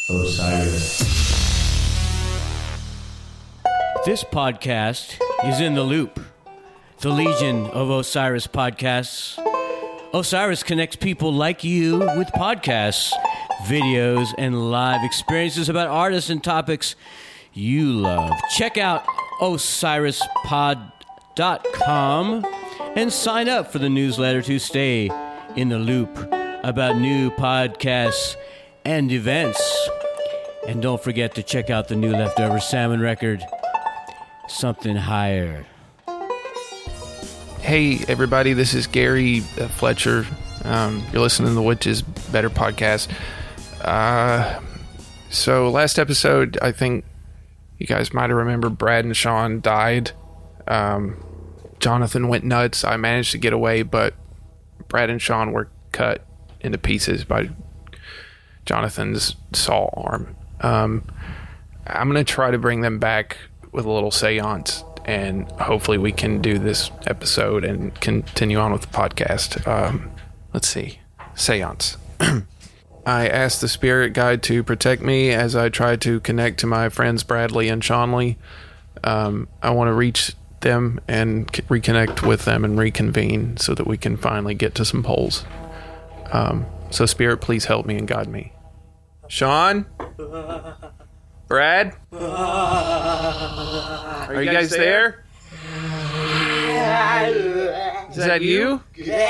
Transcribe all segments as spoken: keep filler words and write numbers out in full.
Osiris. This podcast is in the loop. The Legion of Osiris podcasts. Osiris connects people like you with podcasts, videos, and live experiences about artists and topics you love. Check out osiris pod dot com and sign up for the newsletter to stay in the loop about new podcasts and events. And don't forget to check out the new Leftover Salmon record, Something Higher. Hey, everybody, this is Gary uh, Fletcher. Um, you're listening to the Which Is Better podcast. Uh, so last episode, I think you guys might have remembered Brad and Sean died. Um, Jonathan went nuts. I managed to get away, but Brad and Sean were cut into pieces by Jonathan's saw arm. Um, I'm going to try to bring them back with a little seance, and hopefully we can do this episode and continue on with the podcast. Um, let's see. Seance. I asked the spirit guide to protect me as I try to connect to my friends Bradley and Seanley. Um, I want to reach them and c- reconnect with them and reconvene so that we can finally get to some polls. Um, so spirit, please help me and guide me. Sean? Brad? Are you guys there? Is that you?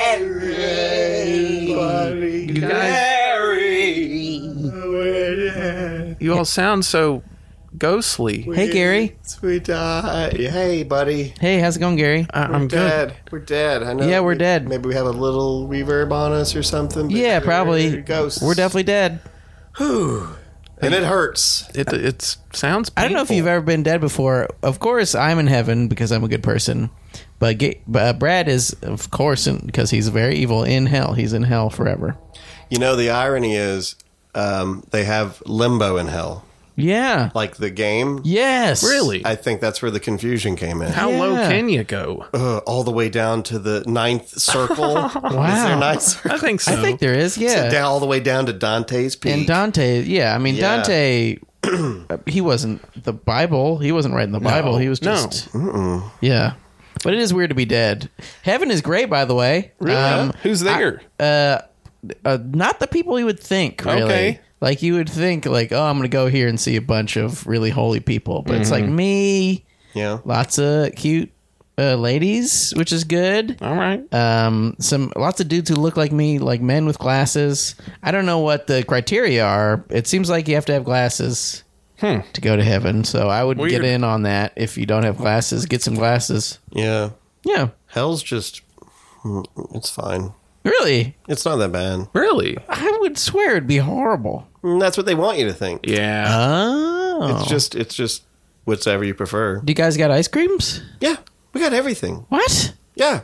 You guys? You all sound so ghostly. Hey, Gary. We died. Hey, buddy. Hey, how's it going, Gary? I- We're I'm good. dead. We're dead. I know. Yeah, we're we- dead. Maybe we have a little reverb on us or something. but Yeah, we're probably. Ghosts. We're definitely dead. Whew. And it hurts. It it sounds painful. I don't know if you've ever been dead before. Of course, I'm in heaven because I'm a good person. But Ga- uh, Brad is, of course, because he's very evil, in hell. He's in hell forever. You know, the irony is um, they have limbo in hell. Yeah. Like the game. Yes. Really? I think that's where the confusion came in. How low Yeah. can you go? Uh, all the way down to the ninth circle. Wow. Is there a ninth circle? I think so. I think there is, yeah. Down, all the way down to Dante's peak. And Dante, yeah. I mean, Yeah. Dante, he wasn't the Bible. He wasn't writing the Bible. He was No. just, yeah. But it is weird to be dead. Heaven is great, by the way. Really? Um, Who's there? uh, uh, not the people you would think, really. Okay. Like, you would think, like, oh, I'm going to go here and see a bunch of really holy people. But it's like me, Yeah. lots of cute uh, ladies, which is good. All right. Um, some lots of dudes who look like me, like men with glasses. I don't know what the criteria are. It seems like you have to have glasses Hmm. to go to heaven. So I would Weird. get in on that. If you don't have glasses, get some glasses. Yeah. Yeah. Hell's just, mm, it's fine. Really? It's not that bad. Really? I would swear it'd be horrible. Mm, That's what they want you to think. Yeah. Oh. It's just, it's just whatever you prefer. Do you guys got ice creams? Yeah, we got everything. What? Yeah.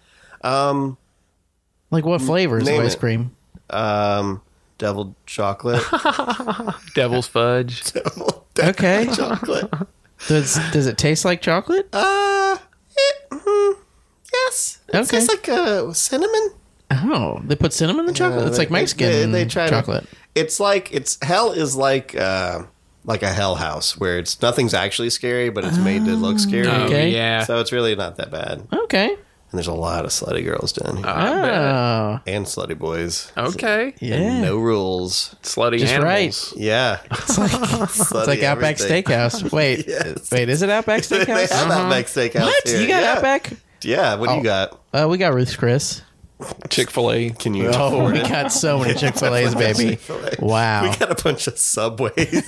Um, Like what flavors of Name ice it. cream? um, deviled chocolate. Devil's fudge. Devil, Okay. chocolate. Does does it taste like chocolate? Uh, it, mm, yes. It Okay. tastes like uh, cinnamon. Oh, they put cinnamon in the chocolate. Yeah, it's they- like Mexican they- they try to- chocolate. It's like it's hell is like uh like a hell house where it's nothing's actually scary, but it's made to look scary. Oh, Okay. yeah. So it's really not that bad. And Okay. there's a lot of slutty girls down here I bet. Oh, and slutty boys. Okay. yeah. And no rules. Slutty Just animals. Yeah. It's like it's like Outback Steakhouse. Wait, Yes. wait, is it Outback They Steakhouse? have Outback Steakhouse What? here. You got yeah. Outback? Yeah, what do Oh. you got? Uh, we got Ruth's Chris. Chick-fil-A. Can you Oh, afford we it? got so many Chick Fil A's, baby. Chick-fil-A. Wow, We got a bunch of Subways.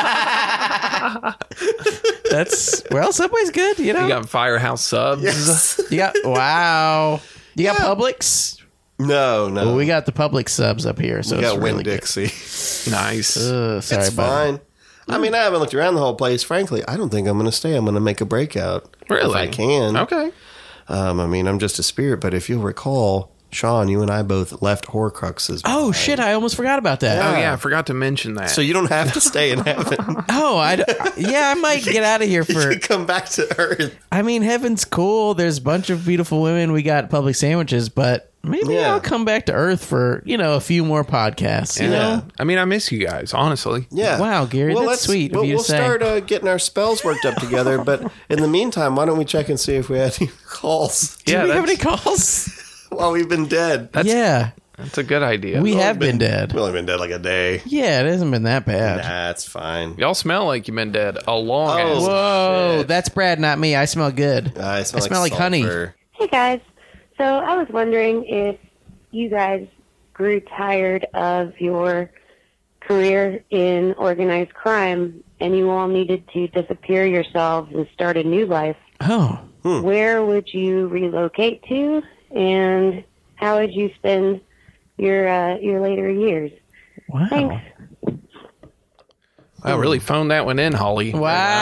that's well, Subway's good. You know, You got Firehouse subs. Yes. you got wow. You got Yeah. Publix. No, no. Well, we got the Publix subs up here, so we got it's really Winn-Dixie. Nice. good. Ugh, sorry, It's buddy. fine. I mean, I haven't looked around the whole place. Frankly, I don't think I'm going to stay. I'm going to make a breakout. Really? If I can. Okay. Um, I mean, I'm just a spirit, but if you'll recall, Sean, you and I both left Horcruxes. Oh behind. shit! I almost forgot about that. Oh, yeah. I forgot to mention that. So you don't have to stay in heaven. Oh, I d- yeah, I might get out of here You for. can come back to Earth. I mean, heaven's cool. There's a bunch of beautiful women. We got public sandwiches, but maybe Yeah. I'll come back to Earth for, you know, a few more podcasts, you Yeah. know? I mean, I miss you guys, honestly. Yeah. Wow, Gary, that's let's- sweet of We'll, you to we'll say. start uh, getting our spells worked up together, but in the meantime, why don't we check and see if we had any calls Do Yeah, we have any that's- calls? while we've been dead? That's, yeah, that's a good idea. we We've have been, dead. We've only been dead like a day. Yeah, it hasn't been that bad. That's fine. Y'all smell like you've been dead a long Oh. ass. Whoa, Shit. that's Brad, not me. I smell good. I smell, I smell like honey. sulfur. Hey guys, so I was wondering if you guys grew tired of your career in organized crime and you all needed to disappear yourselves and start a new life. Oh, Where would you relocate to, and how would you spend your uh, your later years? wow. Thanks. I really phoned that one in, Holly.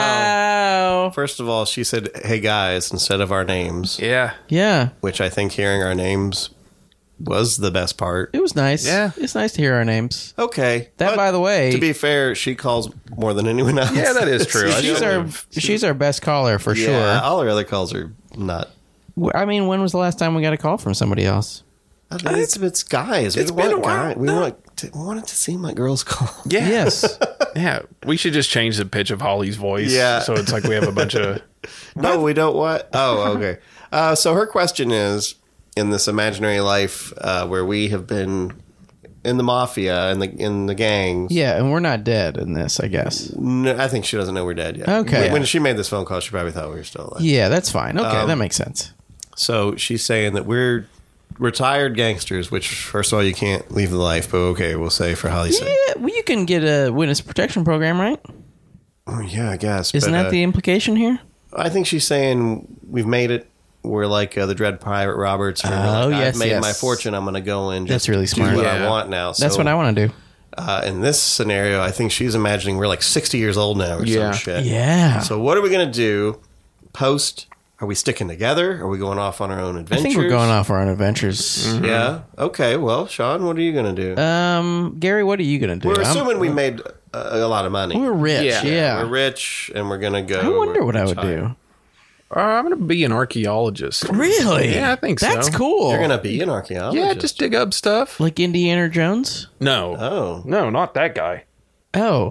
Wow. First of all, she said, "Hey guys," instead of our names, Yeah. Yeah, which I think hearing our names was the best part. it was nice. Yeah. It's nice to hear our names. Okay, That, but by the way, to be fair, she calls more than anyone else. Yeah, that is true. I she's shouldn't our have- she's our best caller for yeah, sure. all her other calls are not. W- I mean, when was the last time we got a call from somebody else? I mean, it's, it's guys. It's we been want a while. guys. We want to, we want it to seem like girls call. Yeah. Yes. Yeah. We should just change the pitch of Holly's voice. Yeah. So it's like we have a bunch of. No, we don't want. Oh, okay. Uh, so her question is: in this imaginary life uh, where we have been in the mafia and the in the gangs. Yeah, and we're not dead in this, I guess. No, I think she doesn't know we're dead yet. Okay. When, when she made this phone call, she probably thought we were still alive. Yeah, that's fine. Okay, Um, that makes sense. So she's saying that we're retired gangsters, which first of all you can't leave the life, but okay, we'll say for Holly's sake. Yeah, well, you can get a witness protection program, right? Oh, yeah, I guess. Isn't but, that uh, the implication here? I think she's saying we've made it. We're like uh, the Dread Pirate Roberts. We're Oh, like, yes, I've made yes. my fortune. I'm going to go and just That's really smart. do what Yeah. I want now. That's So, what I want to do. Uh, in this scenario, I think she's imagining we're like sixty years old now or Yeah. some shit. Yeah. So what are we going to do post? Are we sticking together? Are we going off on our own I adventures? think we're going off our own adventures. Yeah. Okay. Well, Sean, what are you going to do? Um, Gary, what are you going to do? we're I'm- assuming we made a, a lot of money. we're rich. Yeah. Yeah. We're rich, and we're going to go. I wonder what I would retire. do. Uh, I'm going to be an archaeologist. Really? Yeah, I think so. That's cool. You're going to be an archaeologist. Yeah, just dig up stuff. like Indiana Jones? No. Oh. No, not that guy. Oh.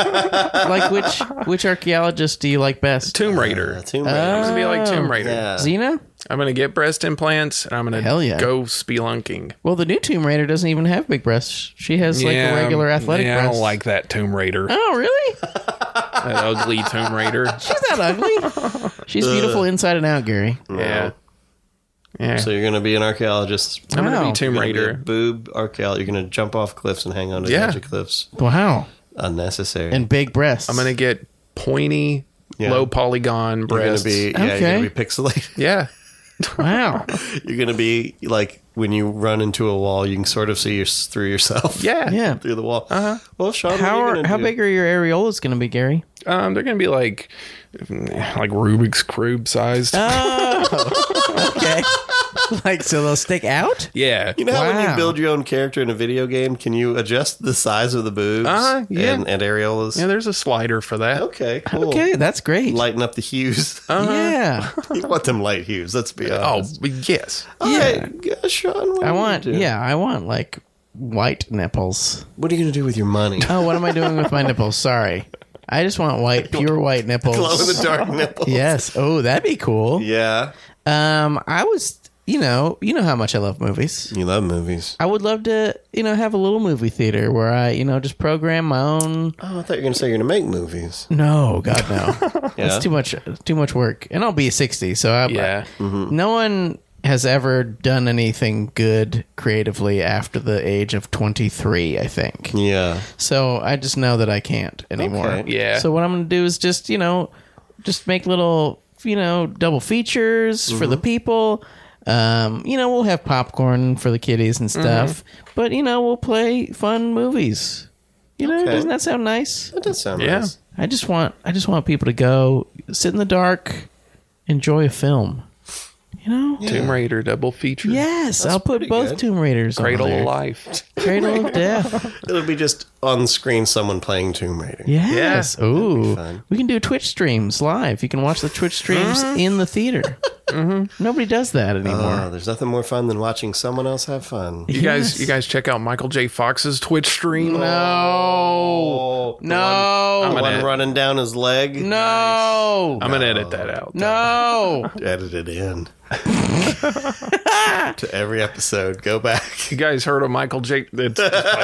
Like which which archaeologist do you like best? Tomb Uh, Raider. Tomb I'm Raider. going to be like Tomb Raider. yeah. Xena? I'm going to get breast implants and I'm going Hell to yeah. go spelunking. Well, the new Tomb Raider doesn't even have big breasts. She has like a regular athletic yeah, I breast. don't like that Tomb Raider. Oh, really? That ugly Tomb Raider. She's not ugly. She's beautiful inside and out, Gary. Yeah. Yeah. So you're going to be an archaeologist. I'm going to Wow. be Tomb You're gonna be a Raider. boob archaeologist. You're going to jump off cliffs and hang onto Yeah. the edge of cliffs. Wow. Unnecessary. And big breasts. I'm going to get pointy, Yeah. low polygon you're going breasts. to be yeah, Okay. you're going to be pixelated. yeah. Wow. You're going to be like when you run into a wall, you can sort of see your, through yourself. Yeah. Yeah. Through the wall. Uh-huh. Well, Sean, How what are are, you gonna how do? big are your areolas going to be, Gary? Um, they're going to be like like Rubik's Cube sized. Oh. Okay. Like, so they'll stick out? yeah. You know how when Wow. you build your own character in a video game, can you adjust the size of the boobs Uh-huh, yeah. and, and areolas? Yeah, there's a slider for that. Okay, cool. Okay, that's great. Lighten up the hues. Yeah. You want them light hues, let's be Oh, honest. yes. All yeah. right, yeah, Sean, what I are you want, gonna do? yeah, I want like white nipples. What are you going to do with your money? Oh, what am I doing with my nipples? Sorry. I just want white, pure white nipples. Glow in the dark nipples. Yes. Oh, that'd be cool. Yeah. Um, I was, you know, you know how much I love movies. You love movies. I would love to, you know, have a little movie theater where I, you know, just program my own. Oh, I thought you were going to say you're going to make movies. No, God, no. Yeah. That's too much, too much work. And I'll be sixty, so I, Yeah. no one has ever done anything good creatively after the age of twenty-three, I think. Yeah. So I just know that I can't anymore. Okay. Yeah. So what I'm going to do is just, you know, just make little, you know, double features for the people. Um, you know, we'll have popcorn for the kiddies and stuff. But, you know, we'll play fun movies. You know, Okay. doesn't that sound nice? That does sound Yeah. nice. I just want I just want people to go sit in the dark, enjoy a film. You know? Tomb Raider double feature. Yes, I'll put pretty both good. Tomb Raiders Cradle on of there. Life. Cradle of Death. It'll be just on screen someone playing Tomb Raider. Yes. Ooh. fun. We can do Twitch streams live. You can watch the Twitch streams in the theater. Mm-hmm. Nobody does that anymore. Oh, there's nothing more fun than watching someone else have fun. You guys, you guys check out Michael J. Fox's Twitch stream. No. Oh, the No. one, I'm the one gonna- running down his leg. No. I'm gonna edit that out. No. Edit it in to every episode. Go back. You guys heard of Michael J. It's,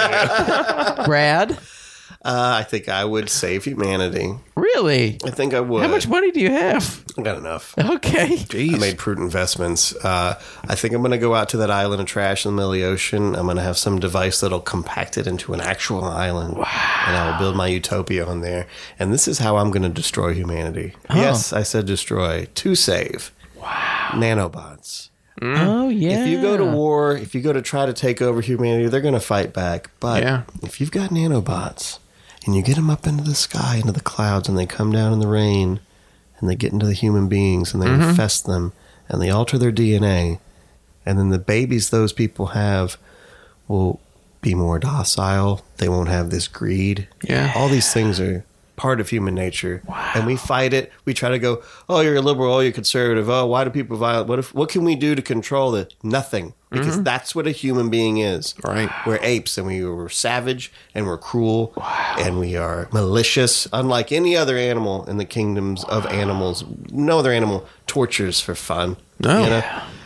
Brad? Uh, I think I would save humanity. Really? I think I would. How much money do you have? I got enough. Okay. Jeez. I made prudent investments. Uh, I think I'm going to go out to that island of trash in the middle of the ocean. I'm going to have some device that'll compact it into an actual island. Wow. And I will build my utopia on there. And this is how I'm going to destroy humanity. Yes, I said destroy. To save. Wow. Nanobots. Oh, yeah. If you go to war, if you go to try to take over humanity, they're going to fight back. But Yeah. if you've got nanobots and you get them up into the sky, into the clouds, and they come down in the rain, and they get into the human beings, and they Mm-hmm. infest them, and they alter their D N A, and then the babies those people have will be more docile. They won't have this greed. Yeah. All these things are part of human nature. And we fight it. We try to go, oh, you're a liberal, oh, you're conservative, oh, why do people violent? What if what can we do to control it? Nothing. Because Mm-hmm. that's what a human being is. Right. We're apes, and we we're savage, and we're cruel, and we are malicious, unlike any other animal in the kingdoms of animals. No other animal tortures for fun. No. You know?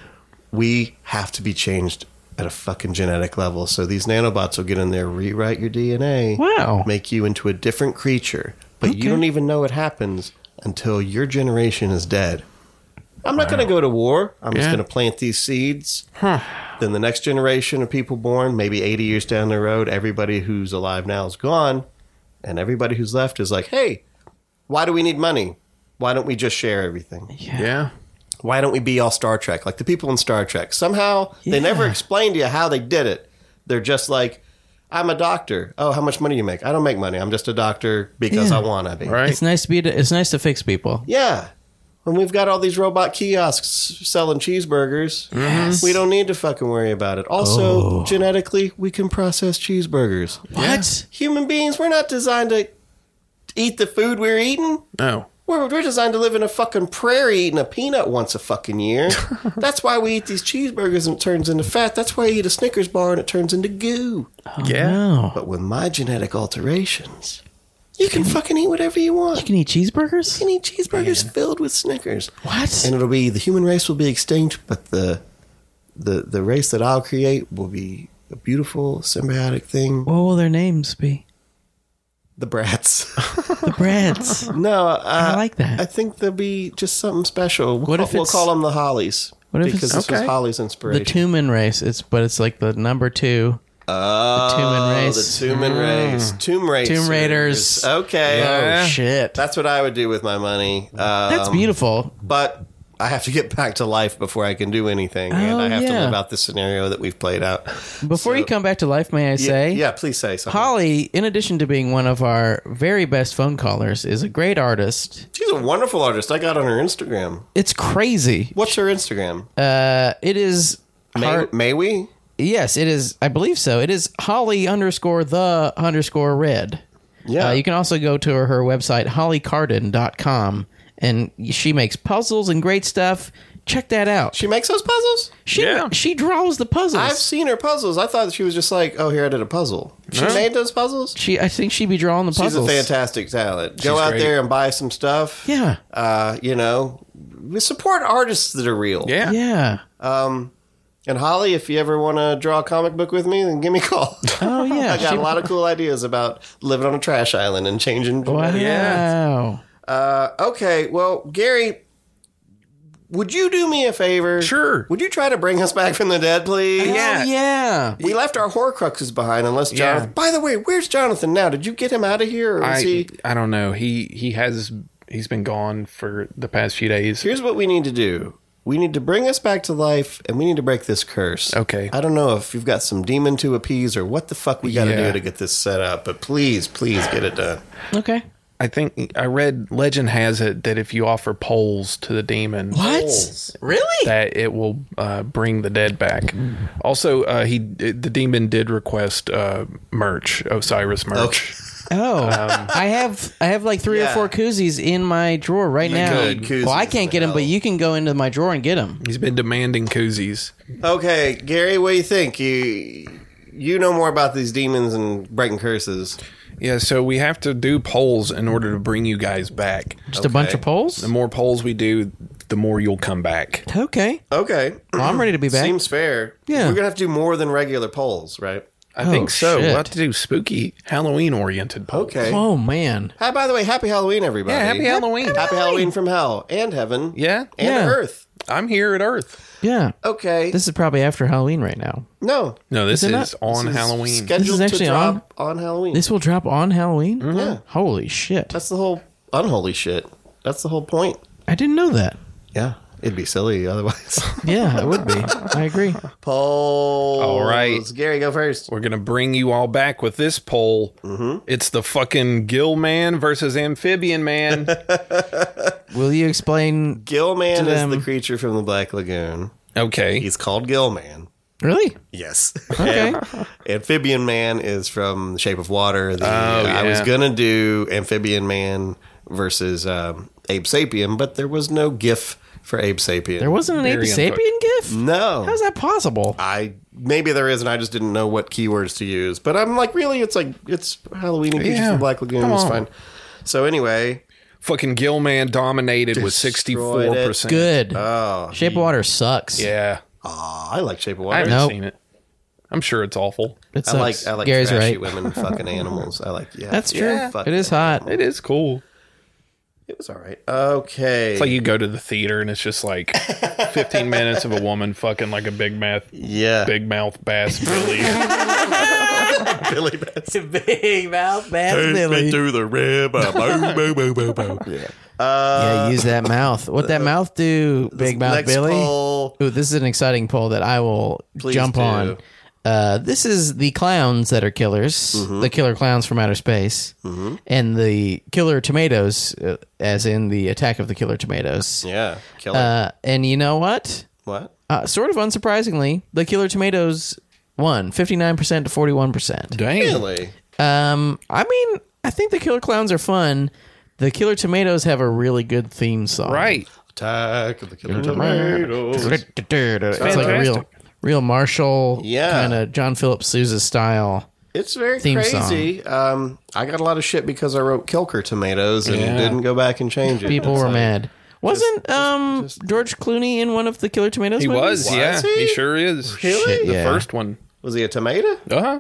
We have to be changed at a fucking genetic level. So these nanobots will get in there, rewrite your D N A, Wow. make you into a different creature. But Okay. you don't even know it happens until your generation is dead. I'm not going to go to war. I'm just Yeah. going to plant these seeds. Then the next generation of people born, maybe eighty years down the road, everybody who's alive now is gone. And everybody who's left is like, hey, why do we need money? Why don't we just share everything? yeah. Why don't we be all Star Trek? Like the people in Star Trek. Somehow, they never Yeah. explain to you how they did it. They're just like, I'm a doctor. Oh, how much money do you make? I don't make money. I'm just a doctor because Yeah. I want to be. Right. It's nice to be. It's nice to fix people. Yeah. When we've got all these robot kiosks selling cheeseburgers, we don't need to fucking worry about it. Also, Oh. genetically, we can process cheeseburgers. What? Human beings, we're not designed to eat the food we're eating. No. We're, we're designed to live in a fucking prairie eating a peanut once a fucking year. That's why we eat these cheeseburgers and it turns into fat. That's why you eat a Snickers bar and it turns into goo. Yeah. No. But with my genetic alterations, you can fucking eat whatever you want. You can eat cheeseburgers? You can eat cheeseburgers filled with Snickers. What? And it'll be, the human race will be extinct, but the the the race that I'll create will be a beautiful symbiotic thing. What will their names be? The brats. The Brads. No, uh, I like that. I think there'll be just something special. We'll, What call, if we'll it's- call them the Hollies. What if because it's- this was Okay. Holly's The inspiration. Tumen race. It's but it's like the number two. oh, the Tumen race. The Tumen race. Tomb Raiders. Tomb Raiders. Okay. Yeah. Oh shit. That's what I would do with my money. Um, That's beautiful. But I have to get back to life before I can do anything. and Oh, I have to yeah. live out the scenario that we've played out. Before So- you come back to life, may I say? Yeah, please say something. Holly, in addition to being one of our very best phone callers, is a great artist. She's a wonderful artist. I got on her Instagram. It's crazy. What's her Instagram? Uh, it is. May, Har- may we? yes, it is. I believe so. It is Holly underscore the underscore red. Yeah. Uh, you can also go to her, her website, holly carden dot com, and she makes puzzles and great stuff. Check that out. She makes those puzzles? She Yeah. she draws the puzzles. I've seen her puzzles. I thought she was just like, oh, here, I did a puzzle. She Huh? made those puzzles? she I think she be drawing the She's puzzles. a fantastic talent. Go She's out great. there and buy some stuff. Yeah. Uh, you know, we support artists that are real. Yeah. Yeah. Um, and Holly, if you ever want to draw a comic book with me, then give me a call. Oh yeah. I got She- a lot of cool ideas about living on a trash island and changing. Wow. Yeah. Uh, okay, well, Gary, would you do me a favor? Sure. Would you try to bring us back from the dead, please? Yeah. Oh, yeah. We left our Horcruxes behind, unless Yeah. Jonathan. By the way, where's Jonathan now? Did you get him out of here, or is I he? I don't know. He he has he's been gone for the past few days. Here's what we need to do. We need to bring us back to life, and we need to break this curse. Okay. I don't know if you've got some demon to appease or what the fuck we got to Yeah. do to get this set up, but please, please get it done. Okay. I think I read legend has it that if you offer poles to the demon, What? Poles. Really? that it will uh, bring the dead back. Also, uh, he the demon did request uh, merch, Osiris merch. Okay. Oh, I have I have like three Yeah. or four koozies in my drawer right You now. could. Koozies Well, I can't get them, would but help. you can go into my drawer and get them. He's been demanding koozies. Okay, Gary, what do you think? You you know more about these demons and breaking curses. Yeah, so we have to do polls in order to bring you guys back. Just a bunch Okay. of polls. The more polls we do, the more you'll come back. Okay, Okay. well, I'm ready to be back. Seems fair. Yeah. We're going to have to do more than regular polls, right? I Oh, think so. shit. We'll have to do spooky Halloween oriented polls. Okay. Oh man, Hi, by the way, happy Halloween, everybody. Yeah, happy Halloween. Happy Halloween from hell and heaven. Yeah. And Yeah. earth. I'm here at Earth. yeah. Okay. This is probably after Halloween right now. no. No, this Is is, it not? on This is Halloween. Scheduled This is actually to drop on, Halloween. This will drop on Halloween. Yeah. Holy shit! That's the whole unholy shit. That's the whole point. I didn't know that. Yeah. It'd be silly otherwise. Yeah, it would be. I agree. Polls. All right. Gary, go first. We're going to bring you all back with this poll. Mm-hmm. It's the fucking Gill Man versus Amphibian Man. Will you explain? Gillman To is them. the creature from the Black Lagoon. Okay. He's called Gillman. Really? Yes. Okay. Amphibian Man is from The Shape of Water. The, Oh, I was yeah. going to do Amphibian Man versus um, Abe Sapien, but there was no GIF for Abe Sapien. There wasn't an Ape Very Sapien gif? No. How's that possible? I maybe there is, and I just didn't know what keywords to use. But I'm like, really, it's like it's Halloween and creatures Yeah. from Black Lagoon. Come It's on. fine. So anyway, Fucking Gill Man dominated with Destroyed sixty-four it. percent. Good. oh, Shape of Water sucks. Yeah. aw, I like Shape of I Water. haven't Nope. seen it. I'm sure it's awful. It I sucks. like I like Gary's trashy right. women fucking animals. I like yeah. That's true. Yeah, fuck It is that. hot. It is cool. It was all right. Okay. It's like you go to the theater and it's just like fifteen minutes of a woman fucking like a big mouth, yeah. big mouth bass Billy. Billy Bats. Big mouth bass Billy. through the rib. Boom, boom, boom, boom, boom. Yeah. Yeah, use that mouth. What that mouth do, Big Mouth Next Billy? poll. Ooh, this is an exciting poll that I will Please jump do. on. Uh, this is the clowns that are killers, Mm-hmm. the killer clowns from outer space, and the killer tomatoes, uh, as in the Attack of the Killer Tomatoes. Yeah. Killer. Uh, and you know what? what? Uh, sort of unsurprisingly, the Killer Tomatoes won fifty-nine percent to forty-one percent. Damn. Really? Um, I mean, I think the Killer Clowns are fun. The Killer Tomatoes have a really good theme song. Right. Attack of the Killer Tomatoes. It's like a real, real Marshall, Yeah. kind of John Philip Sousa style. It's very Theme crazy. Um, I got a lot of shit because I wrote Kilker Tomatoes and Yeah. didn't go back and change it. People It's were like- mad. Wasn't um George Clooney in one of the Killer Tomatoes He movies? was, yeah. he? He? sure is. Really? Shit, The yeah. first one. Was he a tomato? Uh-huh.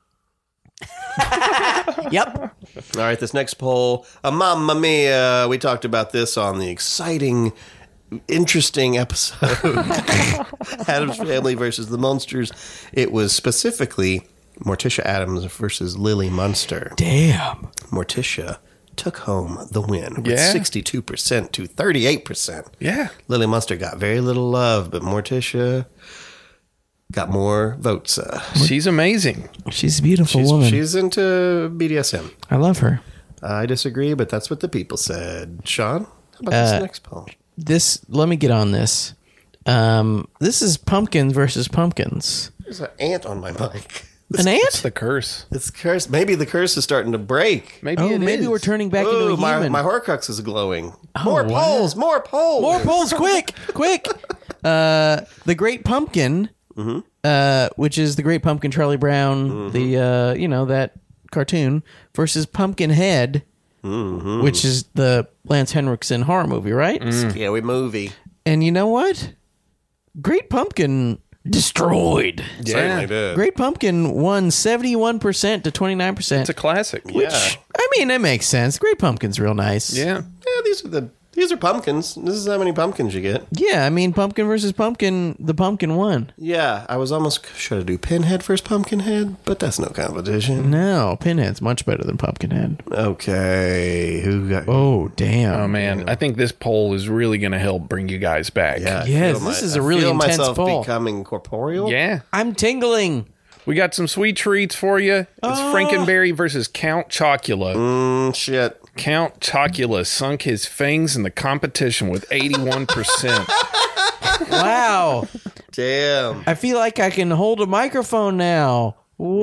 Yep. All right, this next poll. Uh, Mamma Mia. We talked about this on the exciting, interesting episode. Addams Family versus the Munsters. It was specifically Morticia Addams versus Lily Munster. Damn. Morticia took home the win with Yeah. sixty-two percent to thirty-eight percent. Yeah. Lily Munster got very little love, but Morticia got more votes. Uh, She's amazing. She's a beautiful she's, woman. she's into B D S M. I love her. I disagree, but that's what the people said. Sean, how about Uh, this next poll? This. Let me get on this. Um, this is pumpkins versus pumpkins. There's an ant on my mic. An It's ant? the curse. It's curse. Maybe the curse is starting to break. Maybe Oh, it maybe is. we're turning back into Ooh, a my, human. my Horcrux is glowing. more wow. polls, more polls. More polls, quick, quick. Uh, the Great Pumpkin, Mm-hmm. uh, which is the Great Pumpkin, Charlie Brown, the uh, you know that cartoon, versus Pumpkinhead, Mm-hmm. which is the Lance Henriksen horror movie, right? Scary movie. And you know what? Great Pumpkin destroyed. Certainly did. Great Pumpkin won seventy-one percent to twenty-nine percent. It's a classic. Yeah. I mean, that makes sense. Great Pumpkin's real nice. Yeah. Yeah, these are the these are pumpkins. This is how many pumpkins you get. Yeah, I mean, Pumpkin versus Pumpkin, the Pumpkin won. Yeah, I was almost should I do Pinhead versus Pumpkinhead, but that's no competition. No, Pinhead's much better than Pumpkinhead. Okay, who got? Oh, damn. Oh, man. I think this poll is really going to help bring you guys back. Yeah, I Yes, feel this my- is a I really feel intense myself poll. becoming corporeal. Yeah. I'm tingling. We got some sweet treats for you. It's Oh. Frankenberry versus Count Chocula. Mm, shit. Count Chocula sunk his fangs in the competition with eighty-one percent. Wow. Damn. I feel like I can hold a microphone now.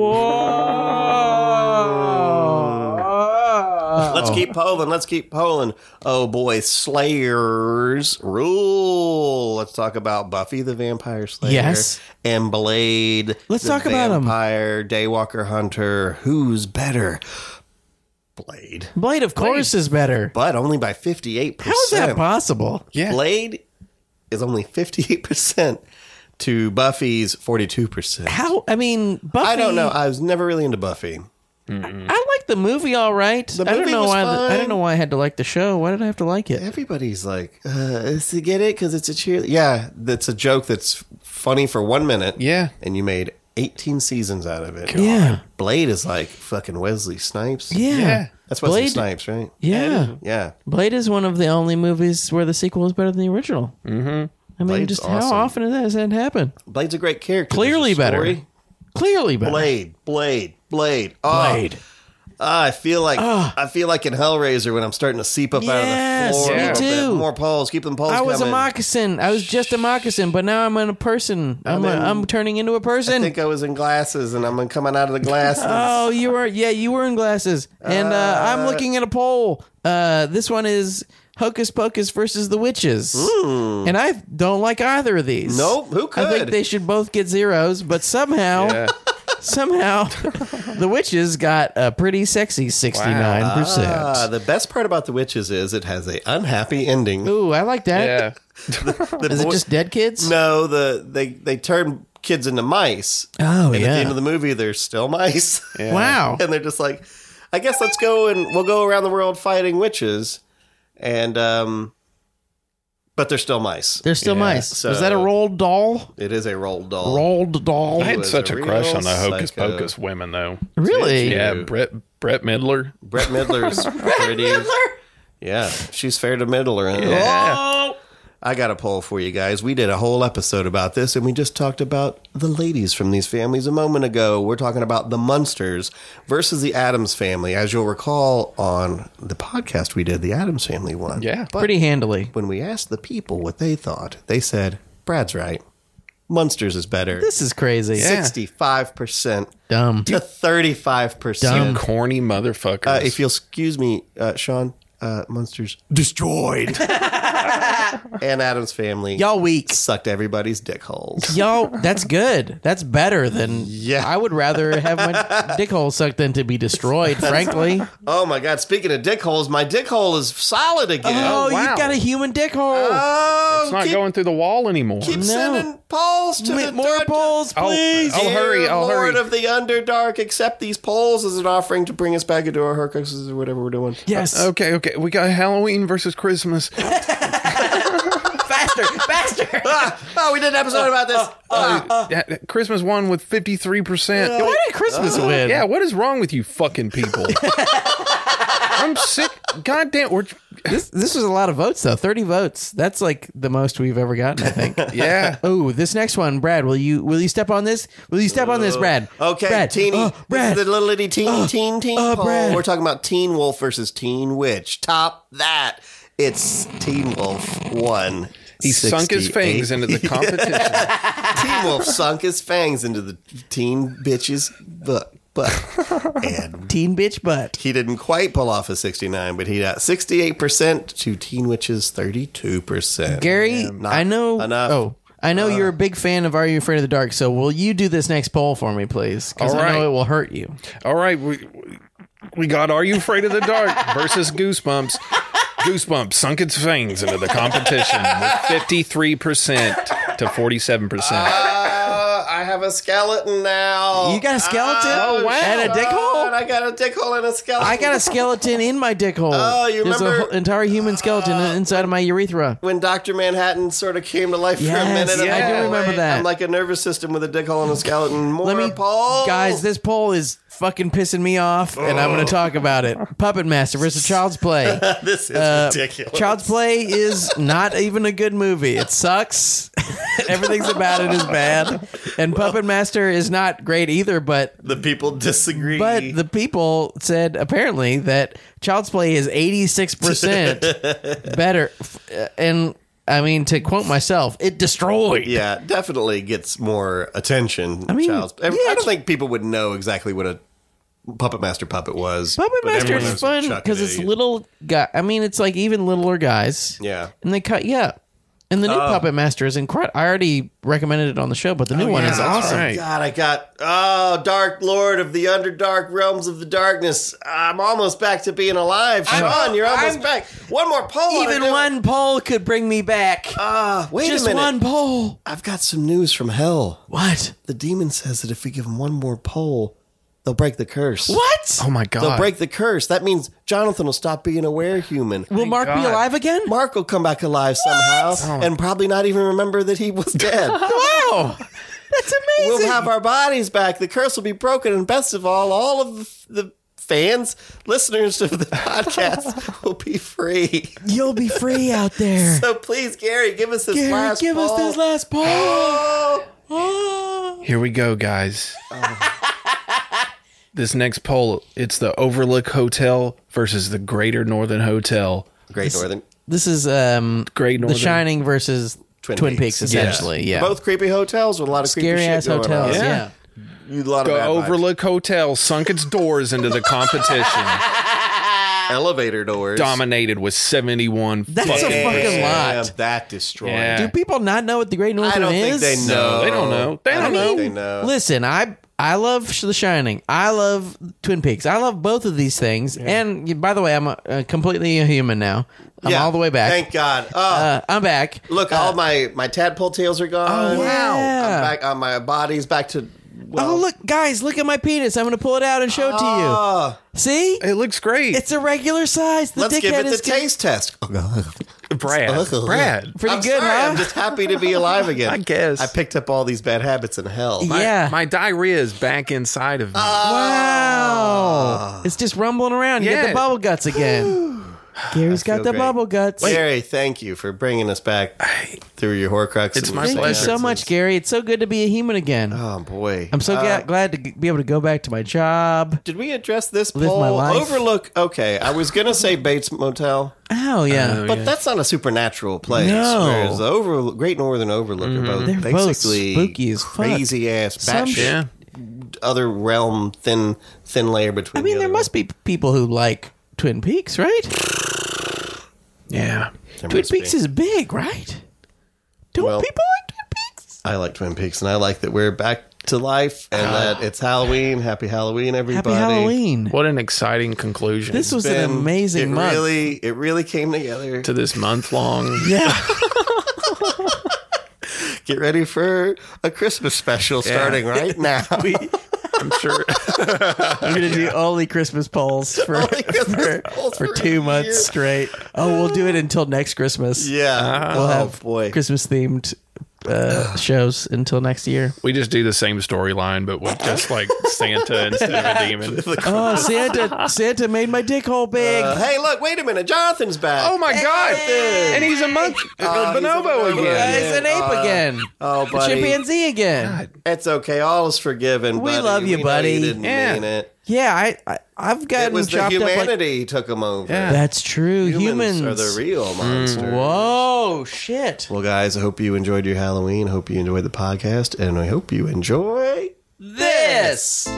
Whoa. Let's keep polling. Let's keep polling. Oh boy, Slayers rule. Let's talk about Buffy the Vampire Slayer. Yes. And Blade. Let's the talk about 'em. Vampire Daywalker Hunter. Who's better? Blade. Blade, of course, is better. But only by fifty-eight percent. How is that possible? Yeah. Blade is only fifty-eight percent to Buffy's forty-two percent. How? I mean, Buffy. I don't know. I was never really into Buffy. I like the movie all right. The I don't movie know was why. The, I fine. don't know why I had to like the show. Why did I have to like it? Everybody's like, uh, is to get it because it's a cheer. Yeah, that's a joke that's funny for one minute. Yeah. And you made eighteen seasons out of it. Yeah. Blade is like fucking Wesley Snipes. Yeah. Yeah. That's Wesley Blade- Snipes, right? Yeah. Yeah. Blade is one of the only movies where the sequel is better than the original. Mm-hmm. I mean, Blade's just awesome. how often does that happen? Blade's a great character. Clearly There's a better. story. Clearly better. Blade, Blade, Blade. Oh, Blade. ah, I feel like I feel like in Hellraiser when I'm starting to seep up Yes, out of the floor. me a little bit. too. More poles. Keep them poles I was coming. a moccasin. I was just a moccasin, but now I'm a person. I'm, a, in- I'm turning into a I person. think I was in glasses and I'm coming out of the glasses. Oh, you were, yeah, you were in glasses. And uh, I'm looking at a poll. Uh, this one is Hocus Pocus versus the Witches. And I don't like either of these. Nope, who I think could? they should both get zeros, but somehow, Yeah. somehow, the Witches got a pretty sexy sixty-nine percent. Ah, the best part about the Witches is it has a unhappy ending. Ooh, I like that. Yeah. The Is it boy- just dead kids? No, the they they turn kids into mice. Oh, and at the yeah. end of the movie, they're still mice. Wow. And they're just like, I guess let's go and we'll go around the world fighting witches, and um, but they're still mice. They're still Yeah, mice. so- Was that a rolled doll? It is a rolled doll. Rolled doll. I had was such a a crush real on the Hocus psycho. Pocus women, though. Really? Yeah, Brett Brett Midler. Brett Midler's pretty. Yeah, she's fair to Midler. Huh? Yeah. I got a poll for you guys. We did a whole episode about this, and we just talked about the ladies from these families a moment ago. We're talking about the Munsters versus the Addams family. As you'll recall on the podcast we did, the Addams family won. Yeah. But Pretty handily. when we asked the people what they thought, they said, Brad's right. Munsters is better. This is crazy. sixty-five percent Dumb. to thirty-five percent. Dumb. Corny motherfuckers. Uh, if you'll excuse me, uh, Sean, uh, Munsters destroyed. And Addams family Y'all weak. sucked everybody's dick holes. Y'all, that's good. That's better than. Yeah. I would rather have my dick hole sucked than to be destroyed, frankly. Oh my God! Speaking of dick holes, my dick hole is solid again. Oh, wow. you've got a human dick hole. Oh, it's not keep, going through the wall anymore. Keep No. sending polls to Wait, the more dark- polls, I'll- please. I'll Dear hurry, I'll Lord hurry. of the Underdark, accept these polls as an offering to bring us back into our Horcruxes or whatever we're doing. Yes. Okay, okay. We got Halloween versus Christmas. faster, faster. Ah, oh, we did an episode about this. Ah. Yeah, Christmas won with fifty-three percent. Why did Christmas win? Yeah, what is wrong with you fucking people? I'm sick. God damn. We're, This this was a lot of votes though. thirty votes. That's like the most we've ever gotten, I think. yeah. Oh, this next one, Brad. Will you will you step on this? Will you step on this, Brad? Okay, Brad. teeny. Oh, Brad. This is the little itty teeny teen teen oh, poll. Brad. We're talking about Teen Wolf versus Teen Witch. Top that. It's Teen Wolf one. He sunk his fangs into the competition. Teen Wolf sunk his fangs into the teen bitch's butt. butt. And Teen bitch butt. he didn't quite pull off a sixty-nine, but he got sixty-eight percent to Teen Witch's thirty-two percent. Gary, Not I know. enough. Oh, I know you're a big fan of Are You Afraid of the Dark? So will you do this next poll for me, please? Because All I right. know it will hurt you. All right. We, we got Are You Afraid of the Dark versus Goosebumps. Goosebumps sunk its fangs into the competition with fifty-three percent to forty-seven percent. Uh, I have a skeleton now. You got a skeleton? Oh, wow. And a dick hole? God, I got a dick hole and a skeleton. I got a skeleton in my dick hole. Oh, you There's remember- an entire human skeleton inside of my urethra. when Doctor Manhattan sort of came to life for a Yes, minute. I I'm do like, remember that. I'm like a nervous system with a dick hole and a skeleton. More Let me, polls. guys. This poll is fucking pissing me off, and I'm going to talk about it. Puppet Master versus Child's Play. This is Uh, ridiculous. Child's Play is not even a good movie. It sucks. Everything's about it is bad. And Puppet Master is not great either, but the people disagree. but the people said apparently that Child's Play is eighty-six percent better. And I mean, to quote myself, it destroyed. yeah, definitely gets more attention. I mean, Child's, I, yeah, I don't think people would know exactly what a Puppet Master puppet was. Puppet but Master everyone is knows fun Chuck because and it's Idiot. little guy. I mean, it's like even littler guys. Yeah. And they cut, yeah. And the new Oh. Puppet Master is incredible. I already recommended it on the show, but the new one yeah, is that's awesome. right. God, I got oh, Dark Lord of the Underdark Realms of the Darkness. I'm almost back to being alive, Sean. You're almost I'm- back. One more poll. Even one poll could bring me back. Ah, wait Just a minute. one poll. I've got some news from hell. What? The demon says that if we give him one more poll, they'll break the curse. What? Oh my god. They'll break the curse. That means Jonathan will stop being a were-human. Will Mark be God. alive again? Mark will come back alive somehow and probably not even remember that he was dead. Wow. That's amazing. We'll have our bodies back. The curse will be broken. And best of all, all of the, the fans, listeners of the podcast will be free. You'll be free out there. So please, Gary, give us this Gary, last give us poll. this last poll. Oh, Oh. Here we go, guys. This next poll, it's the Overlook Hotel versus the Greater Northern Hotel. Great Northern. This is um, Great The Northern. Shining versus Twin Twin, Peaks. Peaks, essentially. Yeah. Both creepy hotels with a lot of creepy Scary shit ass going hotels. on. Yeah. Yeah. A lot of The bad vibes. Overlook Hotel sunk its doors into the competition, Elevator doors. dominated with seventy-one. That's a fucking- fucking Damn, lot. that destroyed. Yeah. Do people not know what the Great Northern I don't is? think they know. No, they don't know. They I don't think know. They know. Listen, I I love The Shining. I love Twin Peaks. I love both of these things. And by the way, I'm a, uh, completely a human now. I'm Yeah, all the way back. Thank God. Oh, uh, I'm back. look, all my my tadpole tails are gone. Oh, wow. I'm back. Uh, my body's back to. Well, Oh, look, guys, look at my penis. I'm going to pull it out and show it to ah, you. See? It looks great. It's a regular size. The let's dickhead give it the is taste test. Oh, God. Brad. Brad. pretty I'm good, sorry, huh? I'm just happy to be alive again. I guess. I picked up all these bad habits in hell. My, Yeah. My diarrhea is back inside of me. Wow. It's just rumbling around. You get Yeah. the bubble guts again. Gary's got feel the great. bubble guts. Gary, thank you for bringing us back through your Horcrux. It's and my Thank pleasure. you so much, Gary. It's so good to be a human again. Oh boy, I'm so Uh, ga- glad to g- be able to go back to my job. Did we address this Live poll? my life. Overlook. Okay, I was gonna say Bates Motel, Oh, yeah. Oh, but yeah. that's not a supernatural place. No. Whereas the Over Great Northern Overlook are both They're both basically spooky as fuck. crazy ass Some batshit Yeah. other realm thin thin layer between. I mean, the there other must be people who like Twin Peaks, right? Yeah. There Twin must be. Peaks is big, right? Don't Well- people like Twin Peaks? I like Twin Peaks, and I like that we're back to life, and that it's Halloween. Happy Halloween, everybody! Happy Halloween. What an exciting conclusion This was Been- an amazing it month. Really, it really came together. to this month long. Yeah. Get ready for a Christmas special starting right now. I'm sure. We're going to do only Christmas polls for, Only Christmas for, polls for for a two months year. straight. Oh, we'll do it until next Christmas. Yeah. We'll oh have boy. Christmas themed uh, shows until next year. We just do the same storyline, but with just like Santa instead of a demon. Oh, Santa Santa made my dick hole big. Uh, hey, look! Wait a minute. Jonathan's back. Oh my god! Hey. And he's a monkey. Oh, he's a bonobo bonobo. again. Yeah. He's an ape Uh, again. oh, A buddy. chimpanzee again. It's okay. All is forgiven. We buddy. love you, We know buddy. You didn't Yeah. mean it. Yeah, I, I I've gotten It was the chopped up like. humanity took them over. Yeah. That's true. Humans, Humans, are the real monsters. Whoa, shit. Well, guys, I hope you enjoyed your Halloween. Hope you enjoyed the podcast, and I hope you enjoy. This.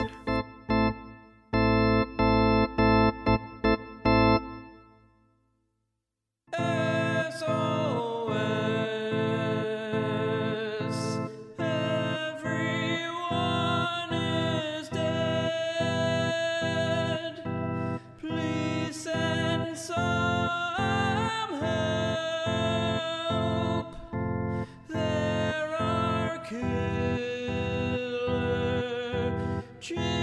As always, everyone is dead. Please send some help. There are killer children.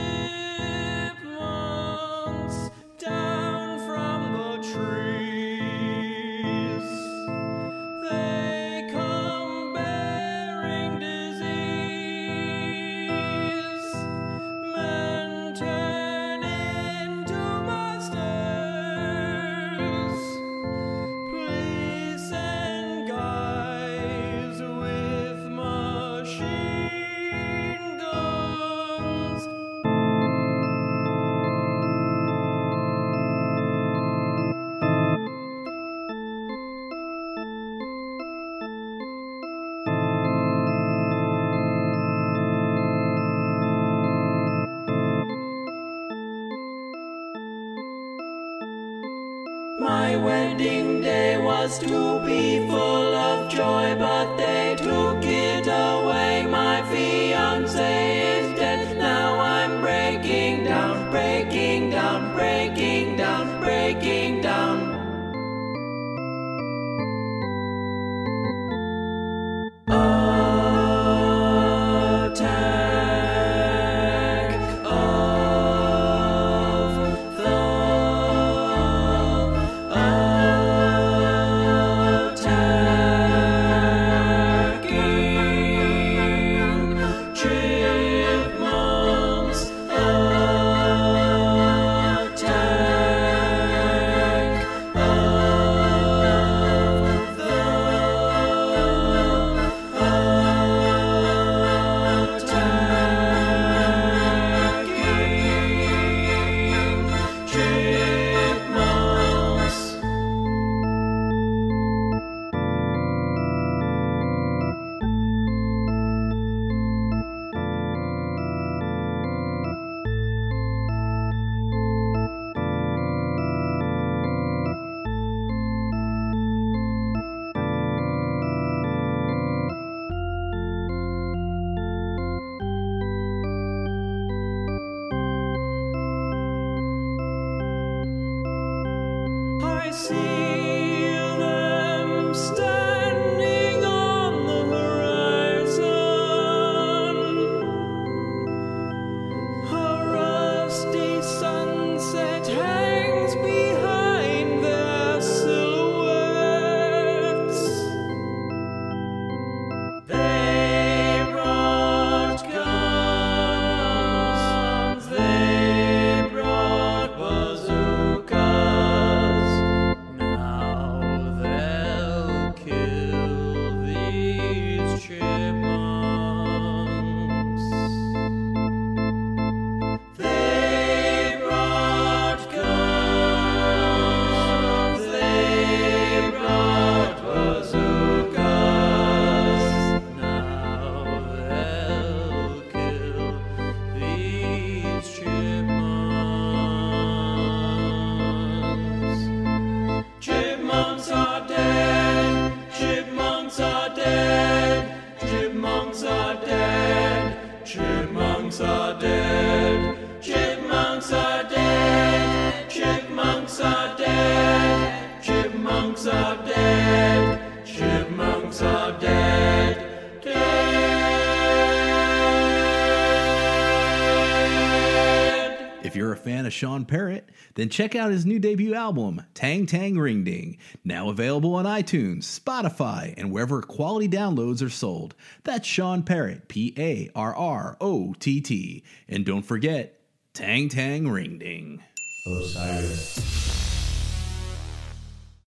My wedding day was to be full of joy, but they took it away. My fiancé is dead, now I'm breaking down, breaking down, breaking down, breaking down. I see them standing on the horizon. A rusty sunset hangs behind their silhouettes. They brought guns, they brought bazookas. Now they'll kill these chipmunks. They brought guns, they brought bazookas. Now they'll kill these chipmunks. Chipmunks are dead, chipmunks are dead, chipmunks are dead, chipmunks are dead, chipmunks are dead, chipmunks are dead, chipmunks are dead, chipmunks are dead, dead. If you're a fan of Sean Parrott, then check out his new debut album, Tang Tang Ring Ding, now available on iTunes, Spotify, and wherever quality downloads are sold. That's Sean Parrott, P A R R O T T. And don't forget, Tang Tang Ring Ding. Osiris.